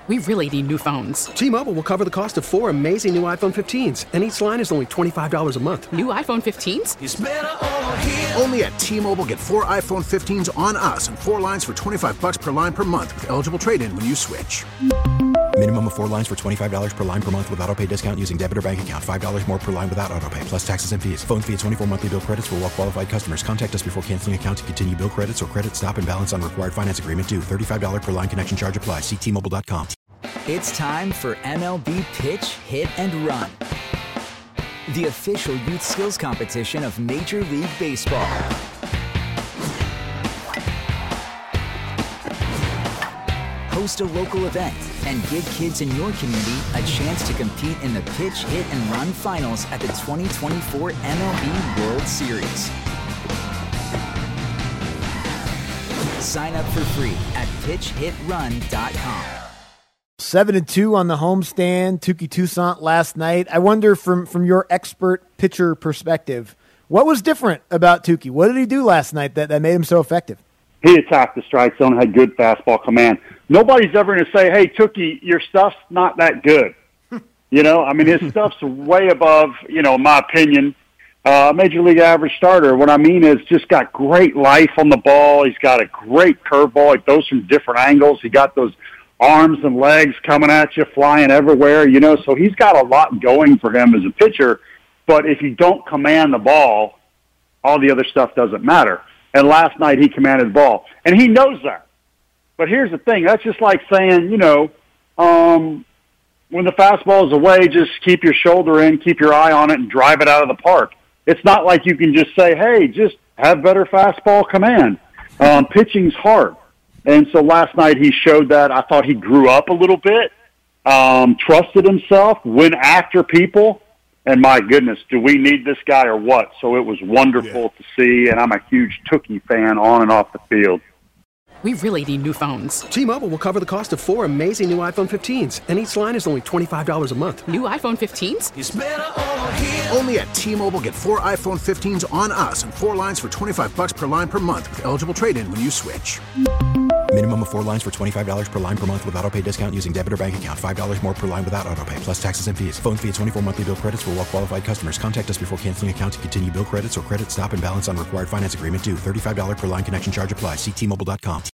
We really need new phones. T-Mobile will cover the cost of 4 amazing new iPhone 15s, and each line is only $25 a month. New iPhone 15s? It's better over here. Only at T-Mobile, get 4 iPhone 15s on us and 4 lines for $25 per line per month with eligible trade-in when you switch. Minimum of 4 lines for $25 per line per month with autopay discount using debit or bank account. $5 more per line without autopay, plus taxes and fees. Phone fee at 24 monthly bill credits for well-qualified customers. Contact us before canceling account to continue bill credits or credit stop and balance on required finance agreement due. $35 per line connection charge applies. See T-Mobile.com. It's time for MLB Pitch, Hit, and Run, the official youth skills competition of Major League Baseball. Host a local event and give kids in your community a chance to compete in the Pitch, Hit, and Run finals at the 2024 MLB World Series. Sign up for free at pitchhitrun.com. 7-2 on the homestand, Touki Toussaint last night. I wonder from your expert pitcher perspective, what was different about Touki? What did he do last night that made him so effective? He attacked the strike zone, had good fastball command. Nobody's ever going to say, hey, Touki, your stuff's not that good. His stuff's way above, in my opinion, Major League average starter. What I mean is just got great life on the ball. He's got a great curveball. He throws from different angles. He got those arms and legs coming at you, flying everywhere, so he's got a lot going for him as a pitcher. But if you don't command the ball, all the other stuff doesn't matter. And last night he commanded the ball, and he knows that. But here's the thing. That's just like saying, when the fastball is away, just keep your shoulder in, keep your eye on it, and drive it out of the park. It's not like you can just say, hey, just have better fastball command. Pitching's hard. And so last night he showed that. I thought he grew up a little bit, trusted himself, went after people, and my goodness, do we need this guy or what? So it was wonderful to see, and I'm a huge Touki fan on and off the field. We really need new phones. T-Mobile will cover the cost of 4 amazing new iPhone 15s, and each line is only $25 a month. New iPhone 15s? It's better over here. Only at T-Mobile, get 4 iPhone 15s on us and 4 lines for $25 per line per month with eligible trade-in when you switch. Minimum of 4 lines for $25 per line per month with autopay discount using debit or bank account. $5 more per line without autopay, plus taxes and fees. Phone fee at 24 monthly bill credits for well-qualified customers. Contact us before canceling account to continue bill credits or credit stop and balance on required finance agreement due. $35 per line connection charge applies. See T-Mobile.com.